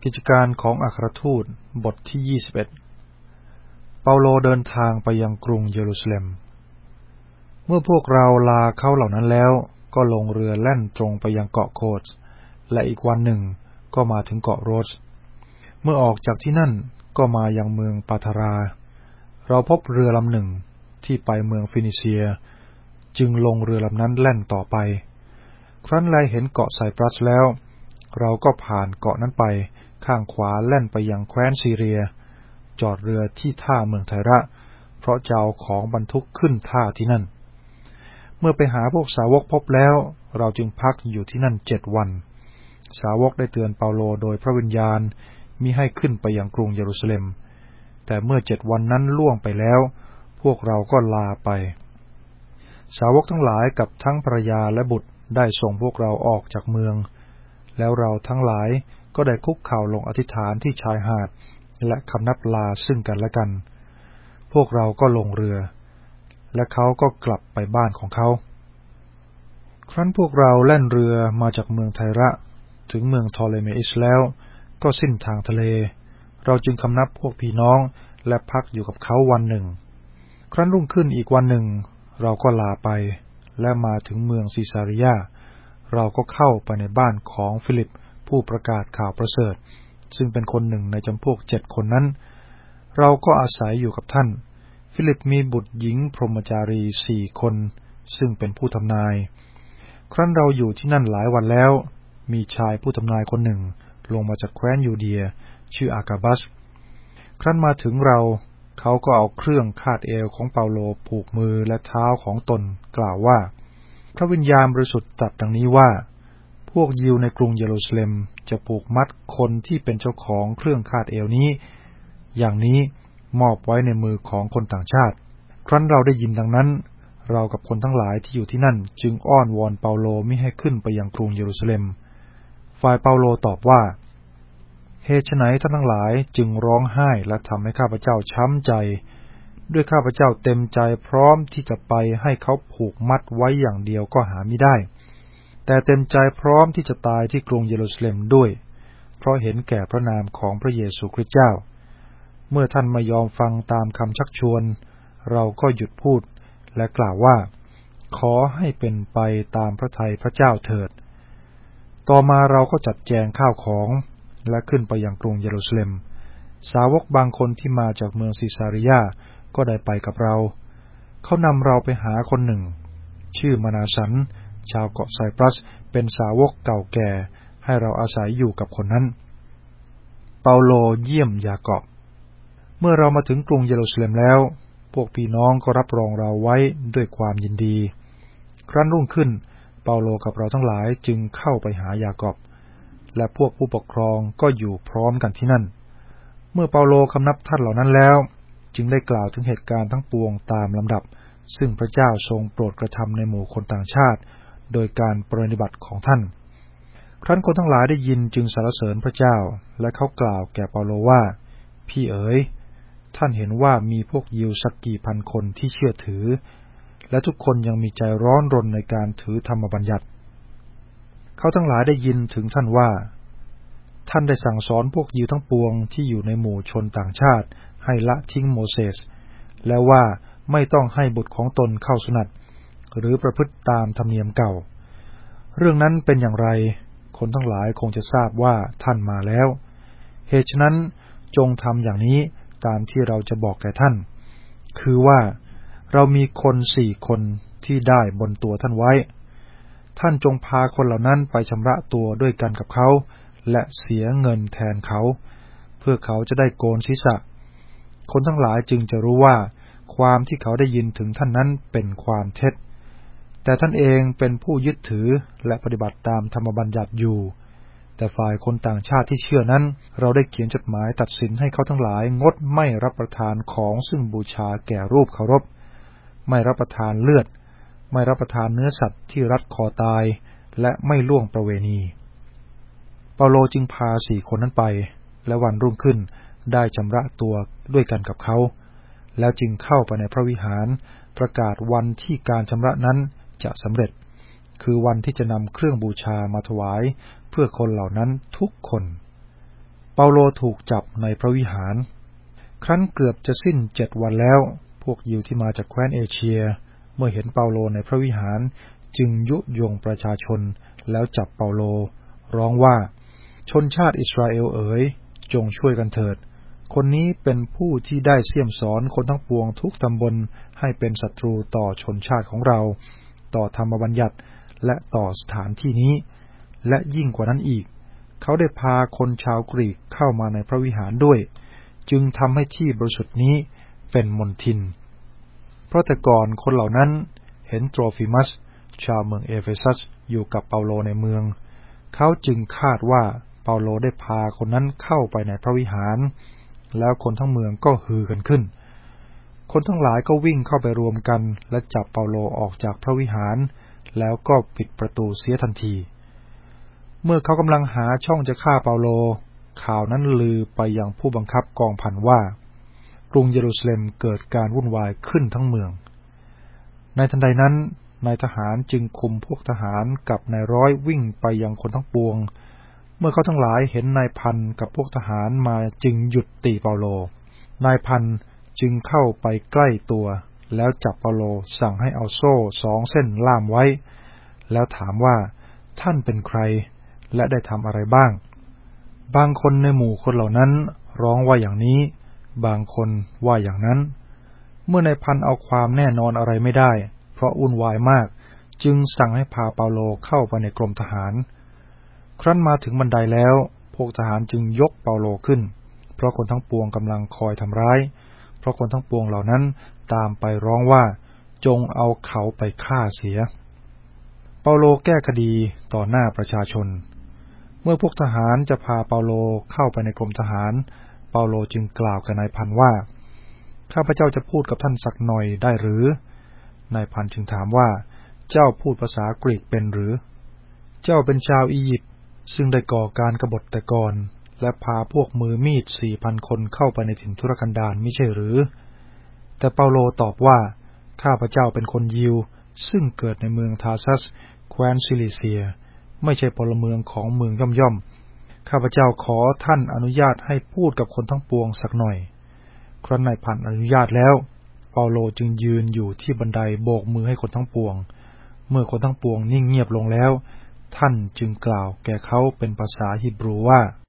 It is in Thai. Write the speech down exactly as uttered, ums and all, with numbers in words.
กิจการของอัครทูตบทที่ยี่สิบเอ็ดเปาโลเดินทางไปยังกรุงเยรูซาเล็มเมื่อพวกเราลาเขาเหล่านั้นแล้วก็ลงเรือแล่นตรงไปยังเกาะโคดและอีกวันหนึ่งก็มาถึงเกาะโรดส์เมื่อออกจากที่นั่นก็มายังเมืองปาทาราเราพบเรือลำหนึ่งที่ไปเมืองฟินิเซียจึงลงเรือลำนั้นแล่นต่อไปครั้นแลเห็นเกาะไซปรัสแล้วเราก็ผ่านเกาะนั้นไปข้างขวาแล่นไปยังแคว้นซีเรียจอดเรือที่ท่าเมืองไทระเพราะจะเอาของบรรทุกขึ้นท่าที่นั่นเมื่อไปหาพวกสาวกพบแล้วเราจึงพักอยู่ที่นั่นเจ็ดวันสาวกได้เตือนเปาโลโดยพระวิญญาณมิให้ขึ้นไปยังกรุงเยรูซาเล็มแต่เมื่อเจ็ดวันนั้นล่วงไปแล้วพวกเราก็ลาไปสาวกทั้งหลายกับทั้งภรรยาและบุตรได้ส่งพวกเราออกจากเมืองแล้วเราทั้งหลายก็ได้คุกเข่าลงอธิษฐานที่ชายหาดและคำนับลาซึ่งกันและกันพวกเราก็ลงเรือและเขาก็กลับไปบ้านของเขาครั้นพวกเราแล่นเรือมาจากเมืองไทระถึงเมืองทอเลเมอิสแล้วก็สิ้นทางทะเลเราจึงคำนับพวกพี่น้องและพักอยู่กับเขาวันหนึ่งครั้นรุ่งขึ้นอีกวันหนึ่งเราก็ลาไปและมาถึงเมืองซิซาริยาเราก็เข้าไปในบ้านของฟิลิปผู้ประกาศข่าวประเสริฐซึ่งเป็นคนหนึ่งในจำพวกเจ็ดคนนั้นเราก็อาศัยอยู่กับท่านฟิลิปมีบุตรหญิงพรหมจารีสี่คนซึ่งเป็นผู้ทำนายครั้นเราอยู่ที่นั่นหลายวันแล้วมีชายผู้ทำนายคนหนึ่งลงมาจากแคว้นยูเดียชื่ออากาบัสครั้นมาถึงเราเขาก็เอาเครื่องคาดเอวของเปาโลผูกมือและเท้าของตนกล่าวว่าพระวิญญาณบริสุทธิ์ตรัสดังนี้ว่าพวกยิวในกรุงเยรูซาเล็มจะผูกมัดคนที่เป็นเจ้าของเครื่องคาดเอวนี้อย่างนี้มอบไว้ในมือของคนต่างชาติครั้นเราได้ยินดังนั้นเรากับคนทั้งหลายที่อยู่ที่นั่นจึงอ้อนวอนเปาโลมิให้ขึ้นไปยังกรุงเยรูซาเล็มฝ่ายเปาโลตอบว่าเหตุไฉนท่านทั้งหลายจึงร้องไห้และทำให้ข้าพเจ้าช้ำใจด้วยข้าพเจ้าเต็มใจพร้อมที่จะไปให้เขาผูกมัดไว้อย่างเดียวก็หามิได้แต่เต็มใจพร้อมที่จะตายที่กรุงเยรูซาเล็มด้วยเพราะเห็นแก่พระนามของพระเยซูคริสต์เจ้าเมื่อท่านไม่ยอมฟังตามคำชักชวนเราก็หยุดพูดและกล่าวว่าขอให้เป็นไปตามพระทัยพระเจ้าเถิดต่อมาเราก็จัดแจงข้าวของและขึ้นไปยังกรุงเยรูซาเล็มสาวกบางคนที่มาจากเมืองซิซาริยาก็ได้ไปกับเราเขานำเราไปหาคนหนึ่งชื่อมนาสันชาวเกาะไซปรัสเป็นสาวกเก่าแก่ให้เราอาศัยอยู่กับคนนั้นเปาโลเยี่ยมยากอบเมื่อเรามาถึงกรุงเยรูซาเล็มแล้วพวกพี่น้องก็รับรองเราไว้ด้วยความยินดีครั้นรุ่งขึ้นเปาโลกับเราทั้งหลายจึงเข้าไปหายากอบและพวกผู้ปกครองก็อยู่พร้อมกันที่นั่นเมื่อเปาโลคำนับท่านเหล่านั้นแล้วจึงได้กล่าวถึงเหตุการณ์ทั้งปวงตามลำดับซึ่งพระเจ้าทรงโปรดกระทำในหมู่คนต่างชาติโดยการปฏิบัติของท่านครั้นคนทั้งหลายได้ยินจึงสรรเสริญพระเจ้าและเขากล่าวแก่เปาโลว่าพี่เอ๋ยท่านเห็นว่ามีพวกยิวสักกี่พันคนที่เชื่อถือและทุกคนยังมีใจร้อนรนในการถือธรรมบัญญัติเขาทั้งหลายได้ยินถึงท่านว่าท่านได้สั่งสอนพวกยิวทั้งปวงที่อยู่ในหมู่ชนต่างชาติให้ละทิ้งโมเสสและว่าไม่ต้องให้บุตรของตนเข้าสุนัตหรือประพฤติตามธรรมเนียมเก่าเรื่องนั้นเป็นอย่างไรคนทั้งหลายคงจะทราบว่าท่านมาแล้วเหตุฉะนั้นจงทำอย่างนี้ตามที่เราจะบอกแก่ท่านคือว่าเรามีคนสี่คนที่ได้บนตัวท่านไว้ท่านจงพาคนเหล่านั้นไปชำระตัวด้วยกันกับเขาและเสียเงินแทนเขาเพื่อเขาจะได้โกนศีรษะคนทั้งหลายจึงจะรู้ว่าความที่เขาได้ยินถึงท่านนั้นเป็นความเท็จแต่ท่านเองเป็นผู้ยึดถือและปฏิบัติตามธรรมบัญญัติอยู่แต่ฝ่ายคนต่างชาติที่เชื่อนั้นเราได้เขียนจดหมายตัดสินให้เขาทั้งหลายงดไม่รับประทานของซึ่งบูชาแก่รูปเคารพไม่รับประทานเลือดไม่รับประทานเนื้อสัตว์ที่รัดคอตายและไม่ล่วงประเวณีเปาโลจึงพาสี่คนนั้นไปและวันรุ่งขึ้นได้ชำระตัวด้วยกันกับเขาแล้วจึงเข้าไปในพระวิหารประกาศวันที่การชำระนั้นจะสำเร็จคือวันที่จะนำเครื่องบูชามาถวายเพื่อคนเหล่านั้นทุกคนเปาโลถูกจับในพระวิหารครั้นเกือบจะสิ้นเจ็ดวันแล้วพวกยิวที่มาจากแคว้นเอเชียเมื่อเห็นเปาโลในพระวิหารจึงยุยงประชาชนแล้วจับเปาโลร้องว่าชนชาติอิสราเอลเอ๋ยจงช่วยกันเถิดคนนี้เป็นผู้ที่ได้เสี่ยมสอนคนทั้งปวงทุกตำบลให้เป็นศัตรูต่อชนชาติของเราต่อธรรมบัญญัติและต่อสถานที่นี้และยิ่งกว่านั้นอีกเขาได้พาคนชาวกรีกเข้ามาในพระวิหารด้วยจึงทำให้ที่บริสุทธิ์นี้เป็นมลทินเพราะแต่ก่อนคนเหล่านั้นเห็นโตรฟิมัสชาวเมืองเอเฟซัสอยู่กับเปาโลในเมืองเขาจึงคาดว่าเปาโลได้พาคนนั้นเข้าไปในพระวิหารแล้วคนทั้งเมืองก็ฮือกันขึ้นคนทั้งหลายก็วิ่งเข้าไปรวมกันและจับเปาโลออกจากพระวิหารแล้วก็ปิดประตูเสียทันทีเมื่อเขากำลังหาช่องจะฆ่าเปาโลข่าวนั้นลือไปยังผู้บังคับกองพันว่ากรุงเยรูซาเล็มเกิดการวุ่นวายขึ้นทั้งเมืองในทันใดนั้นนายทหารจึงคุมพวกทหารกับนายร้อยวิ่งไปยังคนทั้งปวงเมื่อเขาทั้งหลายเห็นนายพันกับพวกทหารมาจึงหยุดตีเปาโลนายพันจึงเข้าไปใกล้ตัวแล้วจับเปาโลสั่งให้เอาโซ่สองเส้นล่ามไว้แล้วถามว่าท่านเป็นใครและได้ทำอะไรบ้างบางคนในหมู่คนเหล่านั้นร้องว่าอย่างนี้บางคนว่าอย่างนั้นเมื่อนายพันเอาความแน่นอนอะไรไม่ได้เพราะวุ่นวายมากจึงสั่งให้พาเปาโลเข้าไปในกรมทหารครั้นมาถึงบันไดแล้วพวกทหารจึงยกเปาโลขึ้นเพราะคนทั้งปวงกำลังคอยทำร้ายเพราะคนทั้งปวงเหล่านั้นตามไปร้องว่าจงเอาเขาไปฆ่าเสียเปาโลแก้คดีต่อหน้าประชาชนเมื่อพวกทหารจะพาเปาโลเข้าไปในกรมทหารเปาโลจึงกล่าวกับนายพันว่าข้าพเจ้าจะพูดกับท่านสักหน่อยได้หรือนายพันจึงถามว่าเจ้าพูดภาษากรีกเป็นหรือเจ้าเป็นชาวอียิปต์ซึ่งได้ก่อการกบฏแต่ก่อนและพาพวกมือมีด สี่พัน คนเข้าไปในถิ่นทุรกันดารมิใช่หรือแต่เปาโลตอบว่าข้าพเจ้าเป็นคนยิวซึ่งเกิดในเมืองทาซัสแคว้นซิลิเซียไม่ใช่พลเมืองของเมืองย่อมๆข้าพเจ้าขอท่านอนุญาตให้พูดกับคนทั้งปวงสักหน่อยครั้นนายพันอนุญาตแล้วเปาโลจึงยืนอยู่ที่บันไดโบกมือให้คนทั้งปวงเมื่อคนทั้งปวงนิ่งเงียบลงแล้วท่านจึงกล่าวแก่เขาเป็นภาษาฮีบรูว่า